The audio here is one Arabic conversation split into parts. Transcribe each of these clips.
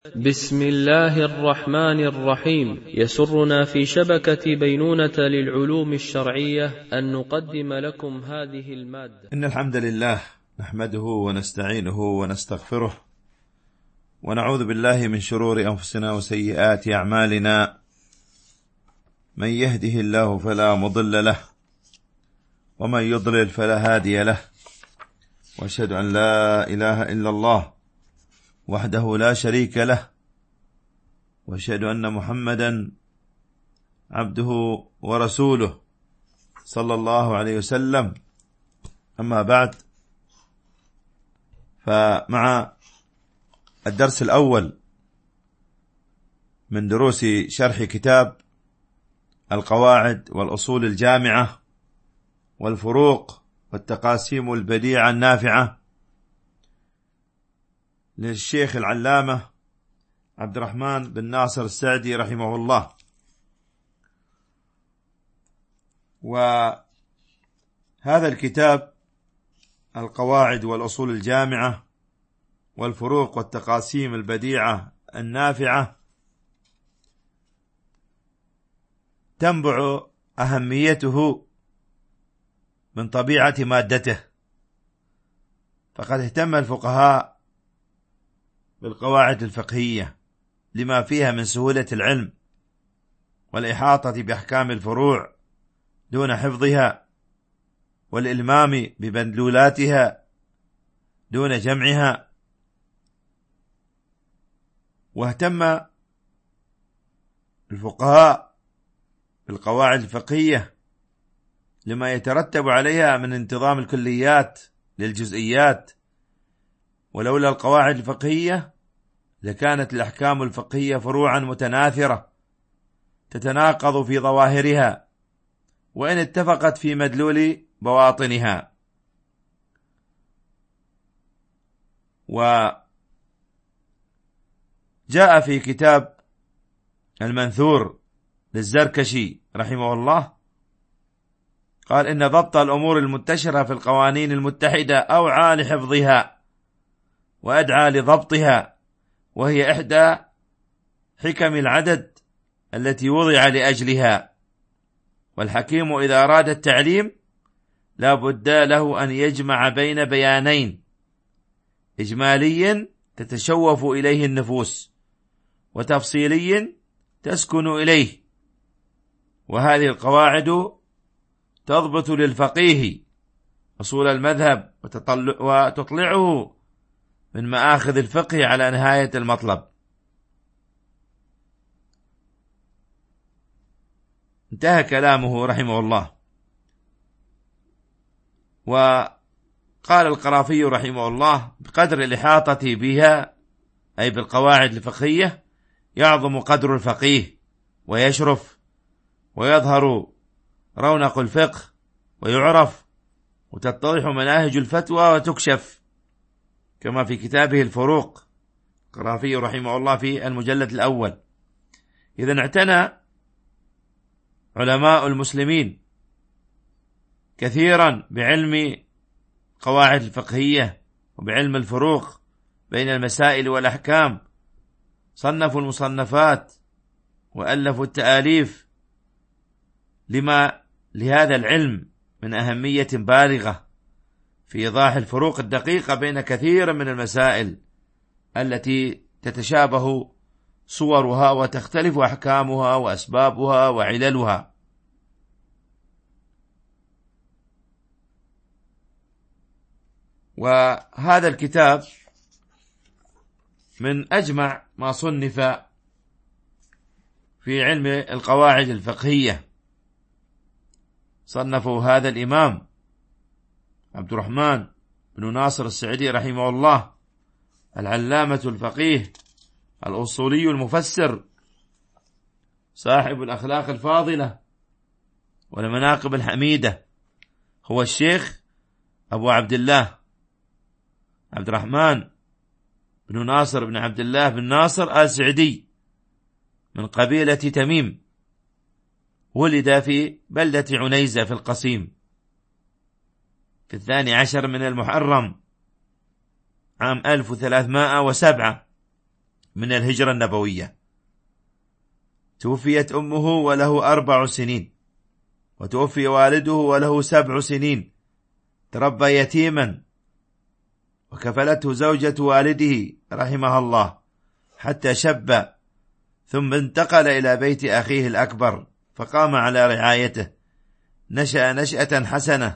بسم الله الرحمن الرحيم. يسرنا في شبكة بينونة للعلوم الشرعية أن نقدم لكم هذه المادة. إن الحمد لله نحمده ونستعينه ونستغفره ونعوذ بالله من شرور أنفسنا وسيئات أعمالنا. من يهده الله فلا مضل له ومن يضلل فلا هادي له، وأشهد أن لا إله إلا الله وحده لا شريك له، وأشهد أن محمدا عبده ورسوله صلى الله عليه وسلم. أما بعد، فمع الدرس الأول من دروس شرح كتاب القواعد والأصول الجامعة والفروق والتقاسيم البديعة النافعة للشيخ العلامة عبد الرحمن بن ناصر السعدي رحمه الله. وهذا الكتاب القواعد والأصول الجامعة والفروق والتقاسيم البديعة النافعة تنبع أهميته من طبيعة مادته، فقد اهتم الفقهاء بالقواعد الفقهية لما فيها من سهولة العلم والإحاطة بأحكام الفروع دون حفظها، والإلمام بمدلولاتها دون جمعها. واهتم الفقهاء بالقواعد الفقهية لما يترتب عليها من انتظام الكليات للجزئيات، ولولا القواعد الفقهية لكانت الأحكام الفقهية فروعا متناثرة تتناقض في ظواهرها وإن اتفقت في مدلول بواطنها. وجاء في كتاب المنثور للزركشي رحمه الله قال: إن ضبط الأمور المنتشرة في القوانين المتحدة أوعى لحفظها وأدعى لضبطها، وهي إحدى حكم العدد التي وضع لأجلها. والحكيم إذا أراد التعليم لا بد له أن يجمع بين بيانين: إجمالي تتشوف إليه النفوس، وتفصيلي تسكن إليه. وهذه القواعد تضبط للفقيه أصول المذهب وتطلعه من مآخذ الفقه على نهاية المطلب. انتهى كلامه رحمه الله. وقال القرافي رحمه الله: بقدر الإحاطة بها، أي بالقواعد الفقهية، يعظم قدر الفقيه ويشرف ويظهر رونق الفقه ويعرف وتتضح مناهج الفتوى وتكشف، كما في كتابه الفروق القرافي رحمه الله في المجلد الأول. إذن اعتنى علماء المسلمين كثيرا بعلم قواعد الفقهية وبعلم الفروق بين المسائل والأحكام، صنفوا المصنفات وألفوا التآليف لما لهذا العلم من أهمية بالغة في إيضاح الفروق الدقيقة بين كثير من المسائل التي تتشابه صورها وتختلف أحكامها وأسبابها وعللها. وهذا الكتاب من أجمع ما صنف في علم القواعد الفقهية. صنفه هذا الإمام عبد الرحمن بن ناصر السعدي رحمه الله، العلامة الفقيه الأصولي المفسر، صاحب الأخلاق الفاضلة والمناقب الحميدة، هو الشيخ أبو عبد الله عبد الرحمن بن ناصر بن عبد الله بن ناصر السعدي من قبيلة تميم. ولد في بلدة عنيزة في القصيم في 12 من المحرم عام 1307 من الهجرة النبوية. توفيت أمه وله 4 سنين، وتوفي والده وله 7 سنين. تربى يتيما، وكفلته زوجة والده رحمها الله حتى شب، ثم انتقل إلى بيت أخيه الأكبر فقام على رعايته. نشأ نشأة حسنة،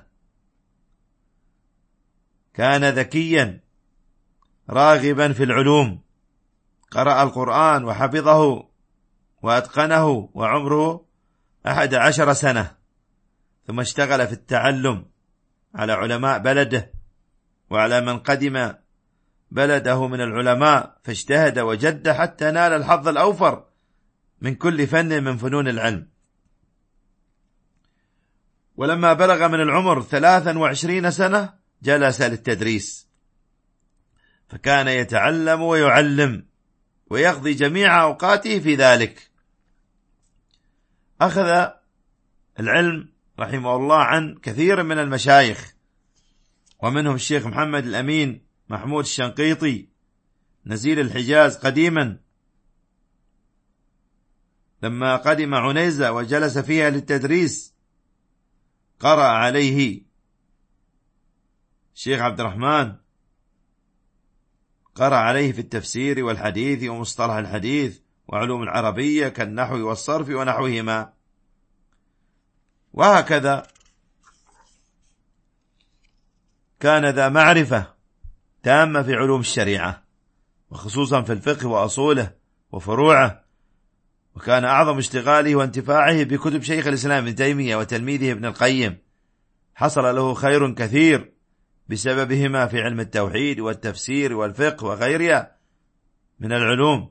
كان ذكيا راغبا في العلوم، قرأ القرآن وحفظه وأتقنه وعمره 11 سنة، ثم اشتغل في التعلم على علماء بلده وعلى من قدم بلده من العلماء، فاجتهد وجد حتى نال الحظ الأوفر من كل فن من فنون العلم. ولما بلغ من العمر 23 سنة جلس للتدريس، فكان يتعلم ويعلم ويقضي جميع أوقاته في ذلك. أخذ العلم رحمه الله عن كثير من المشايخ، ومنهم الشيخ محمد الأمين محمود الشنقيطي نزيل الحجاز قديما. لما قدم عنيزة وجلس فيها للتدريس قرأ عليه الشيخ عبد الرحمن، قرأ عليه في التفسير والحديث ومصطلح الحديث وعلوم العربية كالنحو والصرف ونحوهما. وهكذا كان ذا معرفة تامة في علوم الشريعة، وخصوصا في الفقه وأصوله وفروعه. وكان أعظم اشتغاله وانتفاعه بكتب شيخ الإسلام ابن تيمية وتلميذه ابن القيم، حصل له خير كثير بسببهما في علم التوحيد والتفسير والفقه وغيرها من العلوم.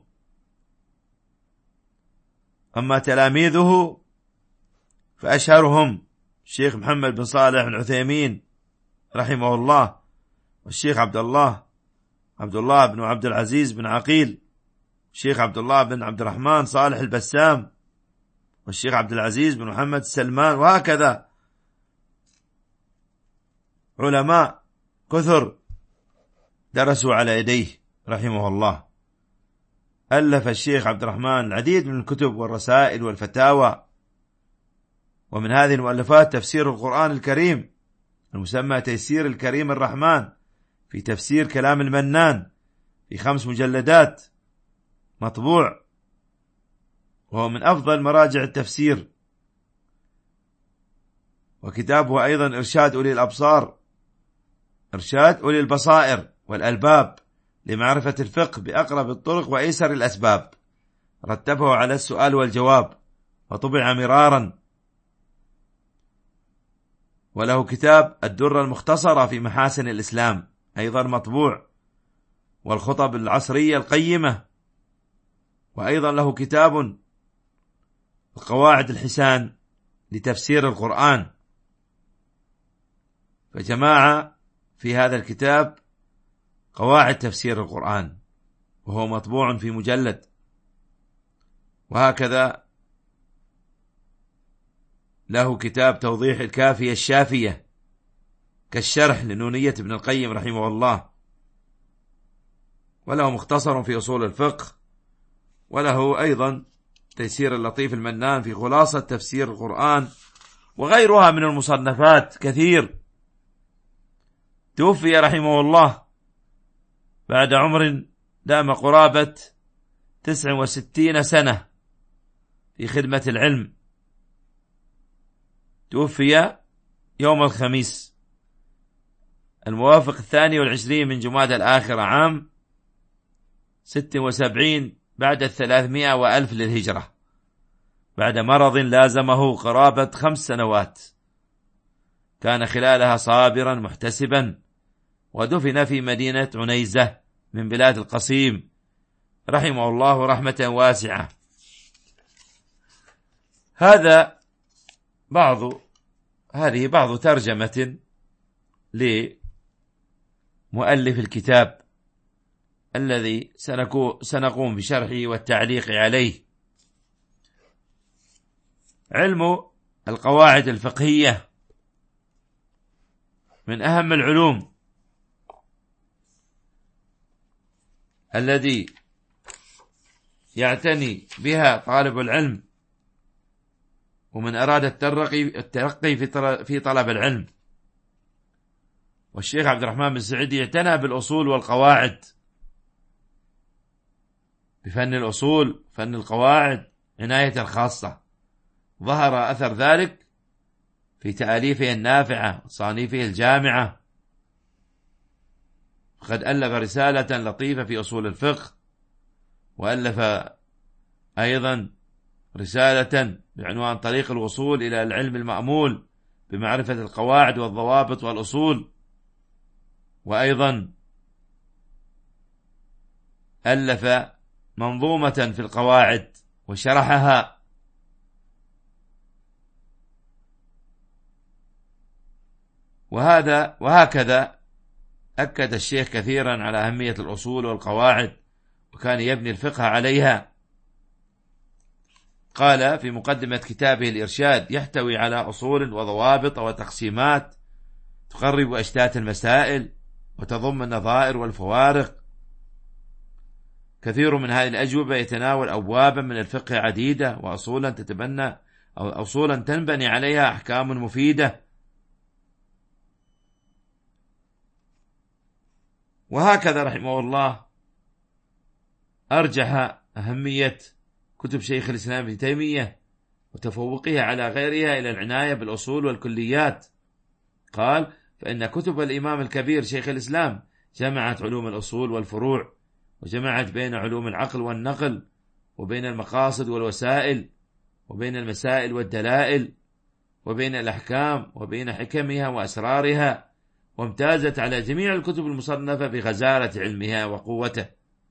أما تلاميذه فأشهرهم الشيخ محمد بن صالح بن عثيمين رحمه الله، والشيخ عبد الله بن عبد العزيز بن عقيل، الشيخ عبد الله بن عبد الرحمن صالح البسام، والشيخ عبد العزيز بن محمد السلمان. وهكذا علماء كثر درسوا على يديه رحمه الله. ألف الشيخ عبد الرحمن العديد من الكتب والرسائل والفتاوى، ومن هذه المؤلفات تفسير القرآن الكريم المسمى تيسير الكريم الرحمن في تفسير كلام المنان في 5 مجلدات مطبوع، وهو من أفضل مراجع التفسير. وكتابه أيضا إرشاد أولي البصائر والألباب لمعرفة الفقه بأقرب الطرق وأيسر الأسباب، رتبه على السؤال والجواب وطبع مرارا. وله كتاب الدرة المختصرة في محاسن الإسلام أيضا مطبوع، والخطب العصرية القيمة. وأيضا له كتاب القواعد الحسان لتفسير القرآن، فجماعة في هذا الكتاب قواعد تفسير القرآن، وهو مطبوع في مجلد. وهكذا له كتاب توضيح الكافية الشافية كالشرح لنونية ابن القيم رحمه الله، وله مختصر في أصول الفقه، وله أيضا تيسير اللطيف المنان في خلاصة تفسير القرآن، وغيرها من المصنفات كثير. توفي رحمه الله بعد عمر دام قرابة 69 سنة في خدمة العلم. توفي يوم الخميس الموافق 22 من جمادى الآخرة عام 76 بعد 300 وألف للهجرة، بعد مرض لازمه قرابة 5 سنوات، كان خلالها صابرا محتسبا، ودفن في مدينة عنيزة من بلاد القصيم رحمه الله رحمة واسعة. هذه بعض ترجمة لمؤلف الكتاب الذي سنقوم بشرحه والتعليق عليه. علم القواعد الفقهية من أهم العلوم الذي يعتني بها طالب العلم ومن أراد الترقي في طلب العلم. والشيخ عبد الرحمن بن سعدي اعتنى بالأصول والقواعد، بفن الأصول فن القواعد عناية خاصة، ظهر أثر ذلك في تأليفه النافعة وتصانيفه الجامعة. فقد ألف رسالة لطيفة في أصول الفقه، وألف أيضا رسالة بعنوان طريق الوصول إلى العلم المأمول بمعرفة القواعد والضوابط والأصول، وأيضا ألف منظومة في القواعد وشرحها. وهكذا أكد الشيخ كثيرا على أهمية الأصول والقواعد، وكان يبني الفقه عليها. قال في مقدمة كتابه الإرشاد: يحتوي على أصول وضوابط وتقسيمات تقرب أشتات المسائل وتضم النظائر والفوارق. كثير من هذه الأجوبة يتناول أبوابا من الفقه عديدة، وأصولا تنبني عليها أحكام مفيدة. وهكذا رحمه الله أرجح أهمية كتب شيخ الإسلام ابن تيمية وتفوقها على غيرها إلى العناية بالأصول والكليات. قال: فإن كتب الإمام الكبير شيخ الإسلام جمعت علوم الأصول والفروع، وجمعت بين علوم العقل والنقل، وبين المقاصد والوسائل، وبين المسائل والدلائل، وبين الأحكام، وبين حكمها وأسرارها، وامتازت على جميع الكتب المصنفة بغزارة علمها وقوته.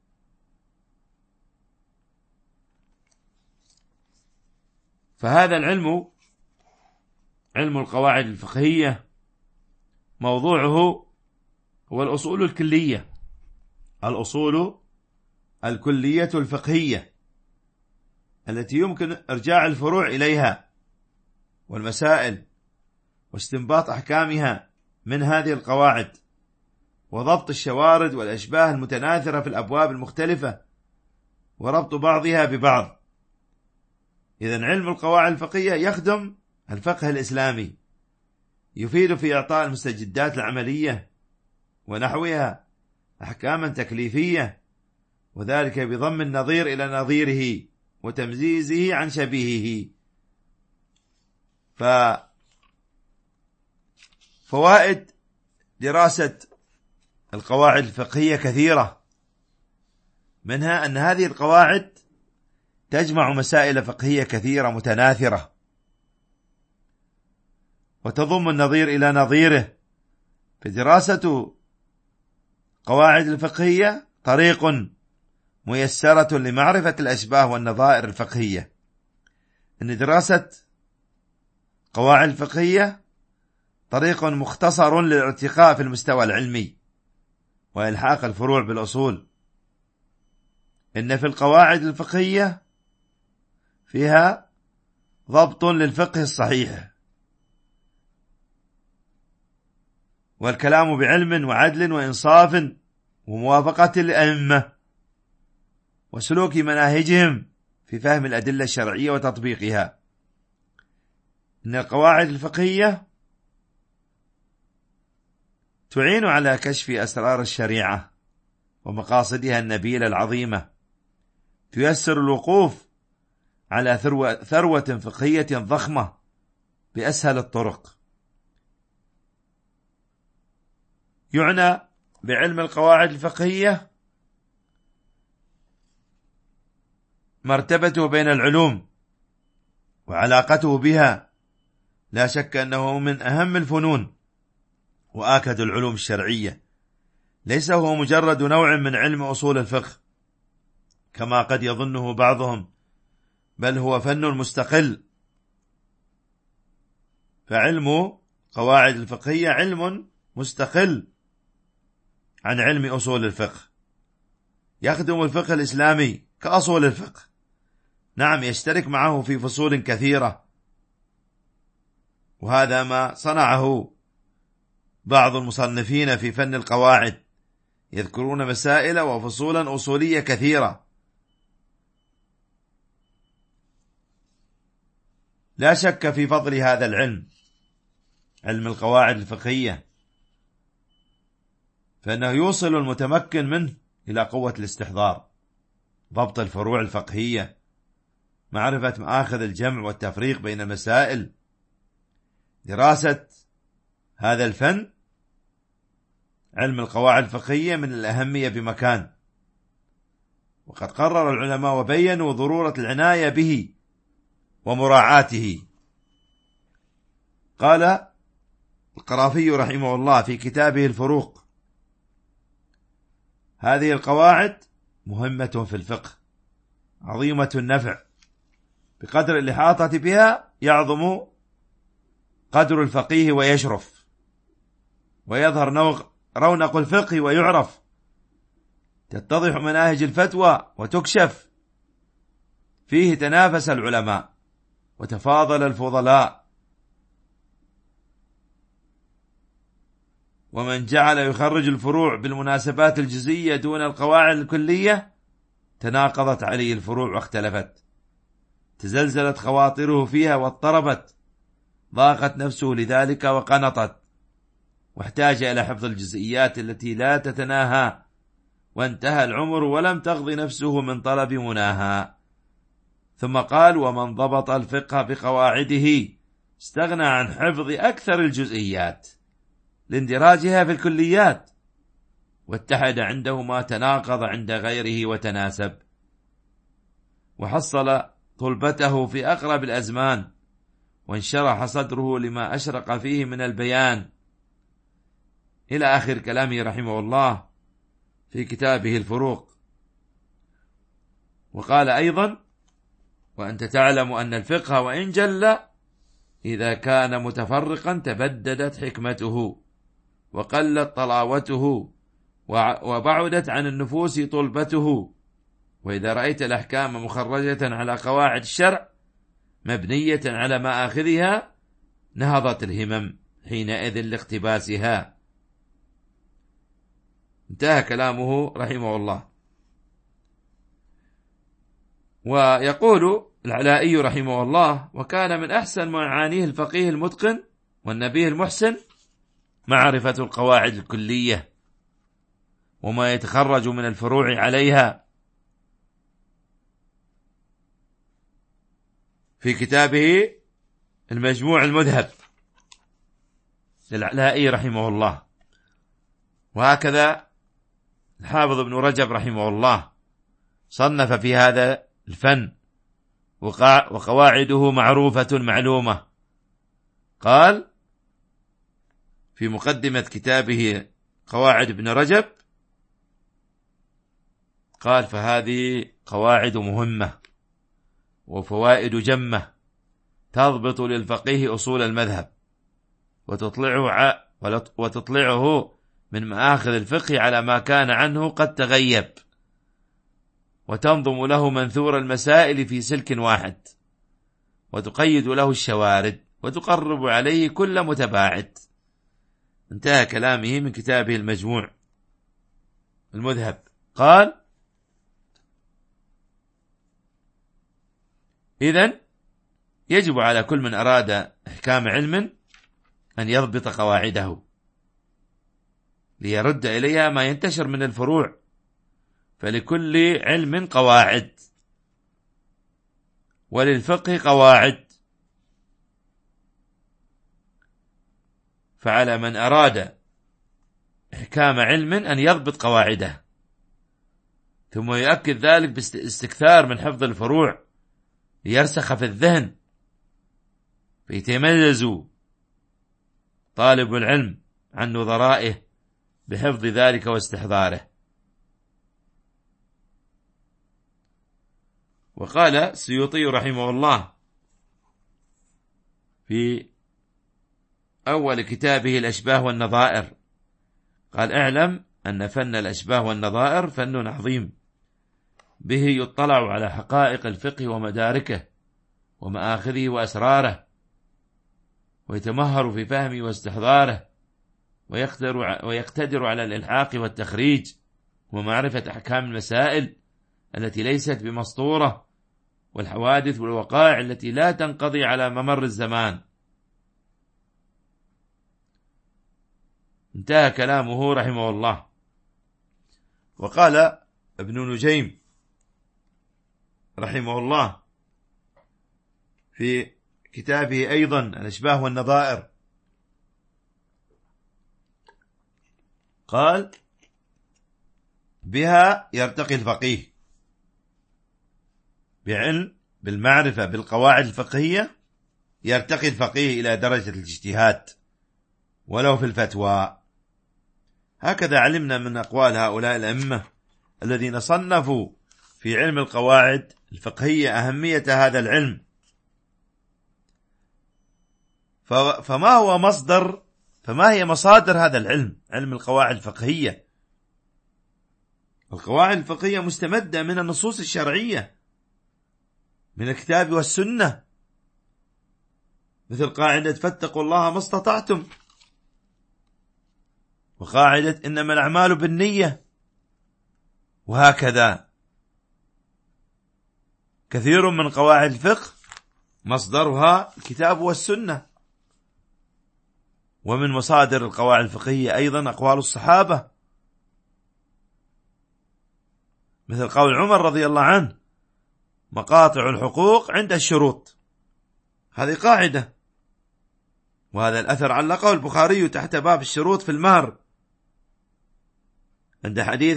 فهذا العلم، علم القواعد الفقهية، موضوعه هو الأصول الكلية، الأصول الكلية الفقهية التي يمكن إرجاع الفروع إليها والمسائل واستنباط أحكامها من هذه القواعد، وضبط الشوارد والأشباه المتناثرة في الأبواب المختلفة، وربط بعضها ببعض. إذن علم القواعد الفقهية يخدم الفقه الإسلامي، يفيد في إعطاء المستجدات العملية ونحوها أحكاما تكليفية، وذلك بضم النظير إلى نظيره وتمزيزه عن شبيهه. فوائد دراسة القواعد الفقهية كثيرة، منها أن هذه القواعد تجمع مسائل فقهية كثيرة متناثرة، وتضم النظير إلى نظيره. فدراسة قواعد الفقهية طريق ميسرة لمعرفة الأشباه والنظائر الفقهية. أن دراسة قواعد الفقهية طريق مختصر للارتقاء في المستوى العلمي وإلحاق الفروع بالأصول. إن في القواعد الفقهية فيها ضبط للفقه الصحيح، والكلام بعلم وعدل وإنصاف وموافقة الأئمة وسلوك مناهجهم في فهم الأدلة الشرعية وتطبيقها. إن القواعد الفقهية تعين على كشف أسرار الشريعة ومقاصدها النبيلة العظيمة، تيسر الوقوف على ثروة فقهية ضخمة بأسهل الطرق. يعنى بعلم القواعد الفقهية مرتبته بين العلوم وعلاقته بها، لا شك أنه من أهم الفنون وآكد العلوم الشرعية، ليس هو مجرد نوع من علم أصول الفقه كما قد يظنه بعضهم، بل هو فن مستقل. فعلم قواعد الفقهية علم مستقل عن علم أصول الفقه، يخدم الفقه الإسلامي كأصول الفقه. نعم، يشترك معه في فصول كثيرة، وهذا ما صنعه بعض المصنفين في فن القواعد، يذكرون مسائل وفصولا أصولية كثيرة، لا شك في فضل هذا العلم، علم القواعد الفقهية، فإنه يوصل المتمكن منه إلى قوة الاستحضار، ضبط الفروع الفقهية، معرفة مآخذ الجمع والتفريق بين المسائل. دراسة هذا الفن، علم القواعد الفقهية، من الأهمية بمكان، وقد قرر العلماء وبينوا ضرورة العناية به ومراعاته. قال القرافي رحمه الله في كتابه الفروق: هذه القواعد مهمة في الفقه، عظيمة النفع، بقدر الإحاطة بها يعظم قدر الفقيه ويشرف، ويظهر رونق الفقه ويعرف، تتضح مناهج الفتوى وتكشف، فيه تنافس العلماء وتفاضل الفضلاء، ومن جعل يخرج الفروع بالمناسبات الجزئية دون القواعد الكلية تناقضت عليه الفروع واختلفت، تزلزلت خواطره فيها واضطربت، ضاقت نفسه لذلك وقنطت، واحتاج إلى حفظ الجزئيات التي لا تتناهى، وانتهى العمر ولم تغض نفسه من طلب مناها. ثم قال: ومن ضبط الفقه بقواعده استغنى عن حفظ أكثر الجزئيات لاندراجها في الكليات، واتحد عنده ما تناقض عند غيره وتناسب، وحصل طلبته في أقرب الأزمان، وانشرح صدره لما أشرق فيه من البيان، إلى آخر كلامه رحمه الله في كتابه الفروق. وقال أيضا: وأنت تعلم أن الفقه وإن جل إذا كان متفرقا تبددت حكمته وقلت طلاوته وبعدت عن النفوس طلبته، وإذا رأيت الأحكام مخرجة على قواعد الشرع مبنية على مآخذها نهضت الهمم حينئذ لاقتباسها. انتهى كلامه رحمه الله. ويقول العلائي رحمه الله: وكان من أحسن معانيه الفقيه المتقن والنبيه المحسن معرفة القواعد الكلية وما يتخرج من الفروع عليها. في كتابه المجموع المذهب للعلائي رحمه الله. وهكذا الحافظ ابن رجب رحمه الله صنف في هذا الفن، وقواعده معروفة معلومة. قال في مقدمة كتابه قواعد ابن رجب، قال: فهذه قواعد مهمة وفوائد جمة تضبط للفقيه أصول المذهب، وتطلعه من مآخذ الفقه على ما كان عنه قد تغيب، وتنظم له منثور المسائل في سلك واحد، وتقيد له الشوارد، وتقرب عليه كل متباعد. انتهى كلامه من كتابه المجموع المذهب. قال: إذن يجب على كل من أراد إحكام علم أن يضبط قواعده ليرد إليها ما ينتشر من الفروع، فلكل علم قواعد، وللفقه قواعد، فعلى من أراد إحكام علم أن يضبط قواعده، ثم يؤكد ذلك باستكثار من حفظ الفروع ليرسخ في الذهن، فيتميز طالب العلم عن نظرائه بحفظ ذلك واستحضاره. وقال السيوطي رحمه الله في أول كتابه الأشباه والنظائر، قال: اعلم أن فن الأشباه والنظائر فن عظيم، به يطلع على حقائق الفقه ومداركه ومآخذه وأسراره، ويتمهر في فهمه واستحضاره، ويقتدر على الإلحاق والتخريج ومعرفة أحكام المسائل التي ليست بمسطورة والحوادث والوقائع التي لا تنقضي على ممر الزمان. انتهى كلامه رحمه الله. وقال ابن نجيم رحمه الله في كتابه أيضا الأشباه والنظائر، قال: بها يرتقي الفقيه، بعلم بالمعرفة بالقواعد الفقهية يرتقي الفقيه إلى درجة الاجتهاد ولو في الفتوى. هكذا علمنا من أقوال هؤلاء الأئمة الذين صنفوا في علم القواعد الفقهية أهمية هذا العلم. فما هي مصادر هذا العلم، علم القواعد الفقهية؟ القواعد الفقهية مستمدة من النصوص الشرعية، من الكتاب والسنة، مثل قاعدة فاتقوا الله ما استطعتم، وقاعدة إنما الأعمال بالنية، وهكذا كثير من قواعد الفقه مصدرها الكتاب والسنة. ومن مصادر القواعد الفقهية أيضا أقوال الصحابة، مثل قول عمر رضي الله عنه: مقاطع الحقوق عند الشروط. هذه قاعدة، وهذا الأثر علقه البخاري تحت باب الشروط في المهر عند حديث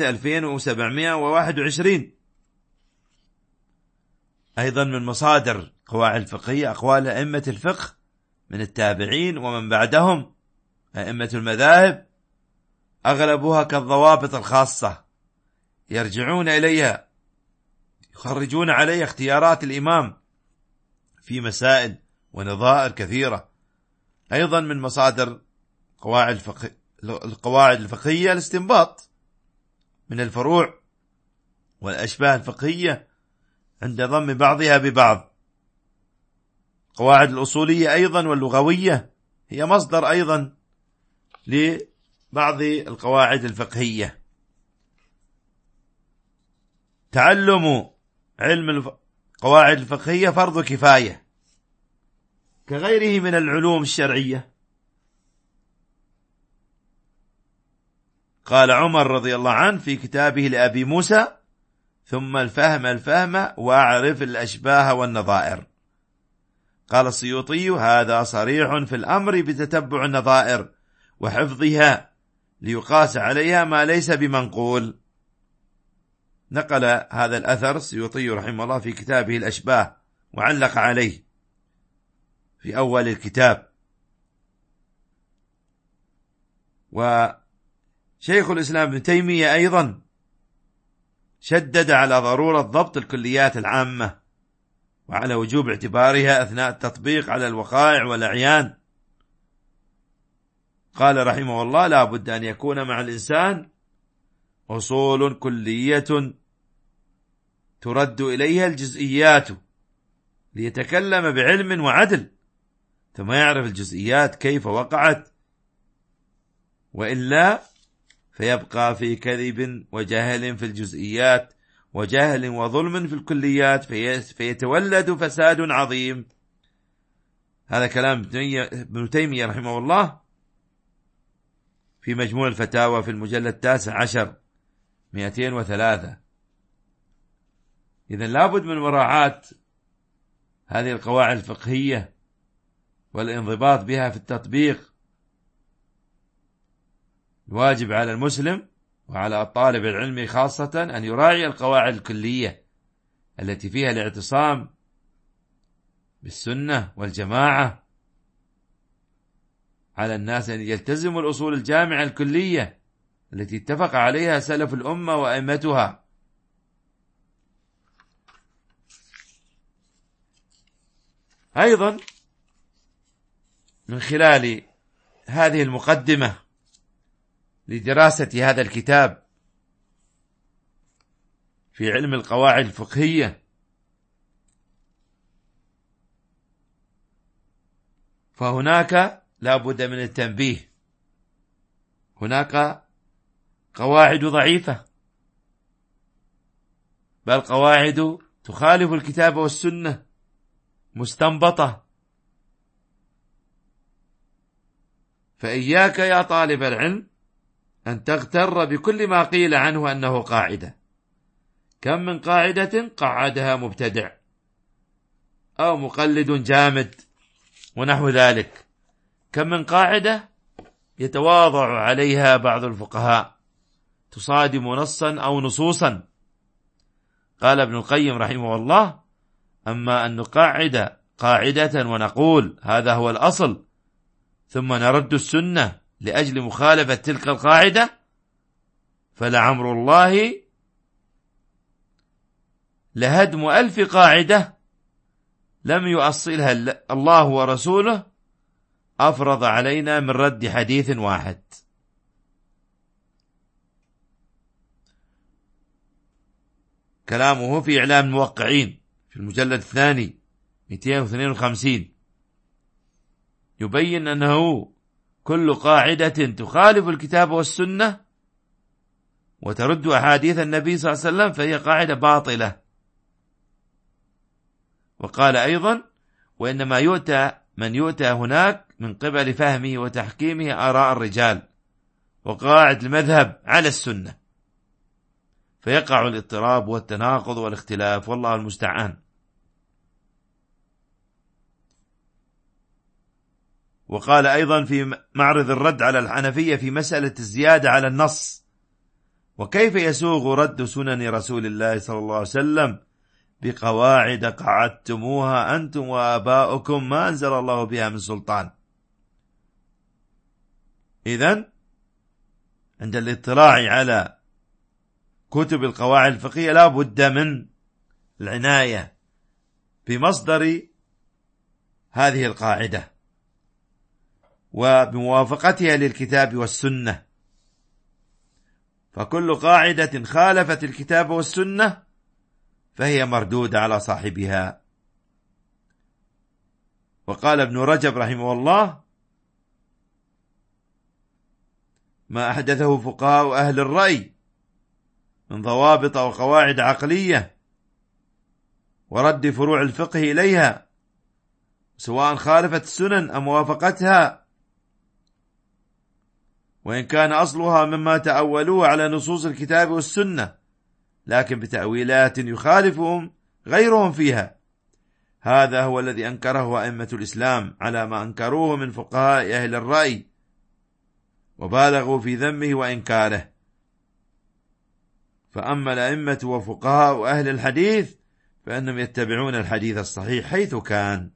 2721. أيضا من مصادر قواعد الفقهية أقوال أئمة الفقه من التابعين ومن بعدهم، أئمة المذاهب أغلبها كالضوابط الخاصة يرجعون إليها، يخرجون عليها اختيارات الإمام في مسائل ونظائر كثيرة. أيضا من مصادر القواعد الفقهية الاستنباط من الفروع والأشباه الفقهية عند ضم بعضها ببعض. القواعد الأصولية أيضا واللغوية هي مصدر أيضا لبعض القواعد الفقهية. تعلم علم القواعد الفقهية فرض كفاية كغيره من العلوم الشرعية. قال عمر رضي الله عنه في كتابه لأبي موسى: ثم الفهم وأعرف الأشباه والنظائر. قال السيوطي: هذا صريح في الأمر بتتبع النظائر وحفظها ليقاس عليها ما ليس بمنقول. نقل هذا الأثر السيوطي رحمه الله في كتابه الأشباه وعلق عليه في أول الكتاب. وشيخ الإسلام ابن تيمية أيضا شدد على ضرورة ضبط الكليات العامة وعلى وجوب اعتبارها أثناء التطبيق على الوقائع والأعيان. قال رحمه الله: لا بد أن يكون مع الإنسان أصول كلية ترد إليها الجزئيات ليتكلم بعلم وعدل، ثم يعرف الجزئيات كيف وقعت، وإلا فيبقى في كذب وجهل في الجزئيات وجهل وظلم في الكليات فيتولد فساد عظيم. هذا كلام ابن تيمية رحمه الله في مجموع الفتاوى في المجلد 19 203. إذن لابد من مراعاة هذه القواعد الفقهية والانضباط بها في التطبيق. الواجب على المسلم وعلى الطالب العلمي خاصة أن يراعي القواعد الكلية التي فيها الاعتصام بالسنة والجماعة. على الناس أن يلتزموا الأصول الجامعة الكلية التي اتفق عليها سلف الأمة وأئمتها. أيضا من خلال هذه المقدمة لدراسة هذا الكتاب في علم القواعد الفقهية، فهناك لا بد من التنبيه. هناك قواعد ضعيفة، بل قواعد تخالف الكتاب والسنة مستنبطة، فإياك يا طالب العلم أن تغتر بكل ما قيل عنه أنه قاعدة. كم من قاعدة قعدها مبتدع أو مقلد جامد ونحو ذلك، كم من قاعدة يتواضع عليها بعض الفقهاء تصادم نصا أو نصوصا. قال ابن القيم رحمه الله: أما أن نقعد قاعدة ونقول هذا هو الأصل ثم نرد السنة لأجل مخالفة تلك القاعدة، فلعمر الله لهدم 1000 قاعدة لم يؤصلها الله ورسوله أفرض علينا من رد حديث واحد. كلامه في إعلام الموقعين في المجلد الثاني 252 يبين أنه كل قاعدة تخالف الكتاب والسنة وترد أحاديث النبي صلى الله عليه وسلم فهي قاعدة باطلة. وقال أيضا: وإنما يؤتى من يؤتى هناك من قبل فهمه وتحكيمه آراء الرجال وقواعد المذهب على السنة، فيقع الاضطراب والتناقض والاختلاف، والله المستعان. وقال أيضا في معرض الرد على الحنفية في مسألة الزيادة على النص: وكيف يسوغ رد سنن رسول الله صلى الله عليه وسلم بقواعد قعدتموها أنتم وآباؤكم ما أنزل الله بها من سلطان. إذن عند الاطلاع على كتب القواعد الفقهية لا بد من العناية بمصدر هذه القاعدة وبموافقتها للكتاب والسنة، فكل قاعدة خالفت الكتاب والسنة فهي مردودة على صاحبها. وقال ابن رجب رحمه الله: ما أحدثه فقهاء أهل الرأي من ضوابط وقواعد عقلية ورد فروع الفقه إليها سواء خالفت السنن أم وافقتها، وإن كان أصلها مما تأولوه على نصوص الكتاب والسنة لكن بتأويلات يخالفهم غيرهم فيها، هذا هو الذي أنكره أئمة الإسلام على ما أنكروه من فقهاء أهل الرأي وبالغوا في ذمه وإنكاره. فأما الأئمة وفقهاء أهل الحديث فإنهم يتبعون الحديث الصحيح حيث كان.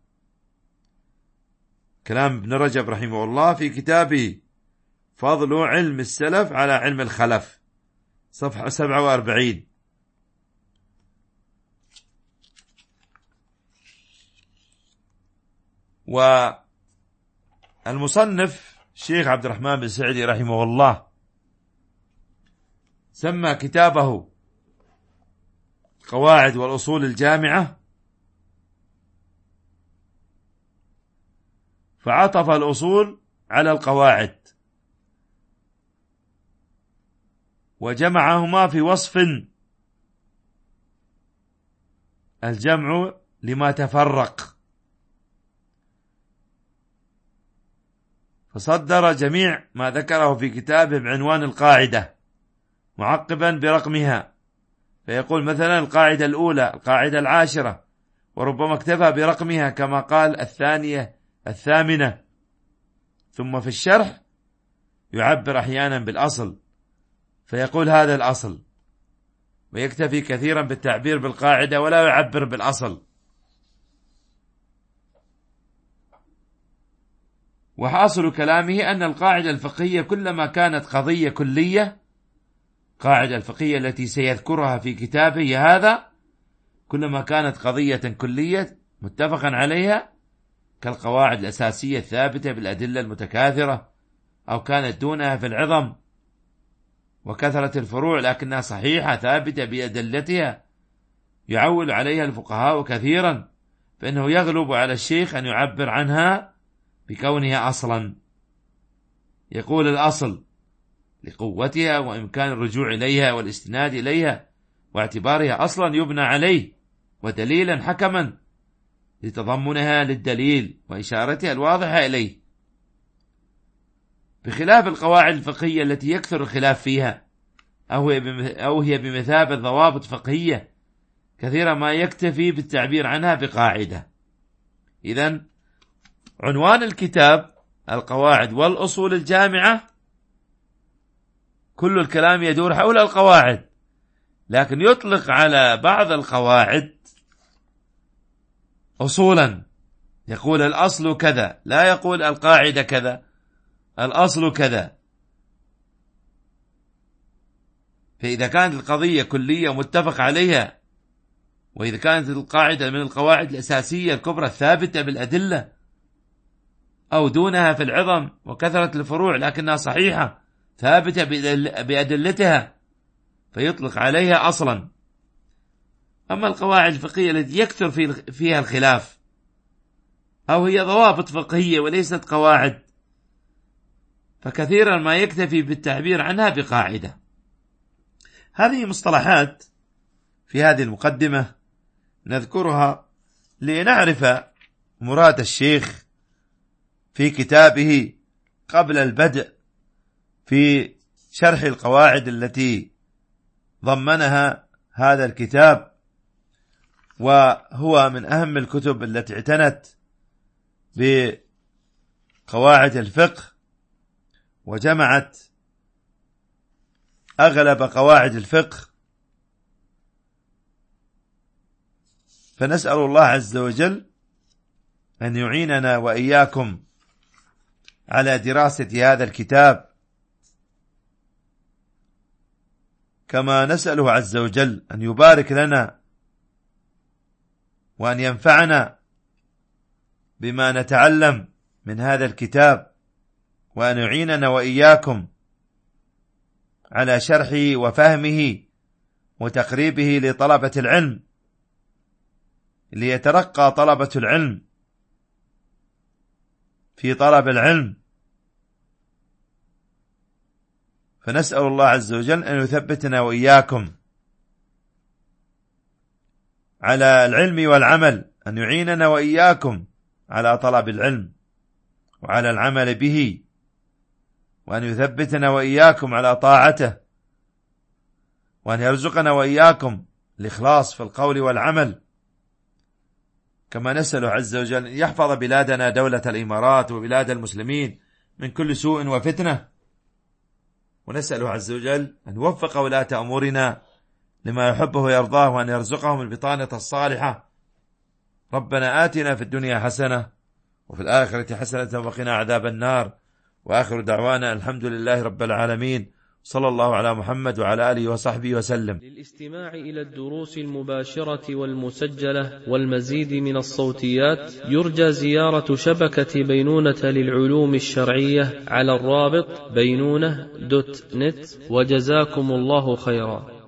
كلام ابن رجب رحمه الله في كتابه فضل علم السلف على علم الخلف، صفحة 47. والمصنف الشيخ عبد الرحمن بن سعدي رحمه الله سمى كتابه القواعد والأصول الجامعة، فعطف الأصول على القواعد وجمعهما في وصف الجمع لما تفرق، فصدر جميع ما ذكره في كتابه بعنوان القاعدة معقبا برقمها، فيقول مثلا القاعدة الأولى، القاعدة العاشرة، وربما اكتفى برقمها كما قال الثانية، الثامنة. ثم في الشرح يعبر أحيانا بالأصل فيقول هذا الأصل، ويكتفي كثيرا بالتعبير بالقاعدة ولا يعبر بالأصل. وحاصل كلامه أن القاعدة الفقهية كلما كانت قضية كلية، قاعدة الفقهية التي سيذكرها في كتابه هذا كلما كانت قضية كلية متفقا عليها كالقواعد الأساسية الثابتة بالأدلة المتكاثرة، أو كانت دونها في العظم وكثرة الفروع لكنها صحيحة ثابتة بأدلتها يعول عليها الفقهاء كثيرا، فإنه يغلب على الشيخ أن يعبر عنها بكونها أصلا. يقول الأصل لقوتها وإمكان الرجوع إليها والاستناد إليها واعتبارها أصلا يبنى عليه، ودليلا حكما لتضمنها للدليل وإشارتها الواضحة إليه، بخلاف القواعد الفقهية التي يكثر الخلاف فيها أو هي بمثابة ضوابط فقهية كثيرا ما يكتفي بالتعبير عنها بقاعدة. إذن عنوان الكتاب القواعد والأصول الجامعة، كل الكلام يدور حول القواعد، لكن يطلق على بعض القواعد أصولا، يقول الأصل كذا، لا يقول القاعدة كذا، الأصل كذا. فإذا كانت القضية كلية متفق عليها، وإذا كانت القاعدة من القواعد الأساسية الكبرى الثابتة بالأدلة أو دونها في العظم وكثرة الفروع لكنها صحيحة ثابتة بأدلتها، فيطلق عليها أصلا. أما القواعد الفقهية التي يكثر فيها الخلاف أو هي ضوابط فقهية وليست قواعد، فكثيرا ما يكتفي بالتعبير عنها بقاعدة. هذه مصطلحات في هذه المقدمة نذكرها لنعرف مراد الشيخ في كتابه قبل البدء في شرح القواعد التي ضمنها هذا الكتاب، وهو من أهم الكتب التي اعتنت بقواعد الفقه وجمعت أغلب قواعد الفقه. فنسأل الله عز وجل أن يعيننا وإياكم على دراسة هذا الكتاب، كما نسأله عز وجل أن يبارك لنا وأن ينفعنا بما نتعلم من هذا الكتاب، وأن يعيننا وإياكم على شرحه وفهمه وتقريبه لطلبة العلم، ليترقى طلبة العلم في طلب العلم. فنسأل الله عز وجل أن يثبتنا وإياكم على العلم والعمل، أن يعيننا وإياكم على طلب العلم وعلى العمل به، وأن يثبتنا وإياكم على طاعته، وأن يرزقنا وإياكم الإخلاص في القول والعمل. كما نسأل عز وجل أن يحفظ بلادنا دولة الإمارات وبلاد المسلمين من كل سوء وفتنة، ونسأل عز وجل أن يوفق ولاة أمورنا لما يحبه ويرضاه، وأن يرزقهم البطانة الصالحة. ربنا آتنا في الدنيا حسنة وفي الآخرة حسنة وقنا عذاب النار، وآخر دعوانا الحمد لله رب العالمين، صلى الله على محمد وعلى آله وصحبه وسلم. للاستماع إلى الدروس المباشرة والمسجلة والمزيد من الصوتيات يرجى زيارة شبكة بينونة للعلوم الشرعية على الرابط بينونة.net، وجزاكم الله خيرا.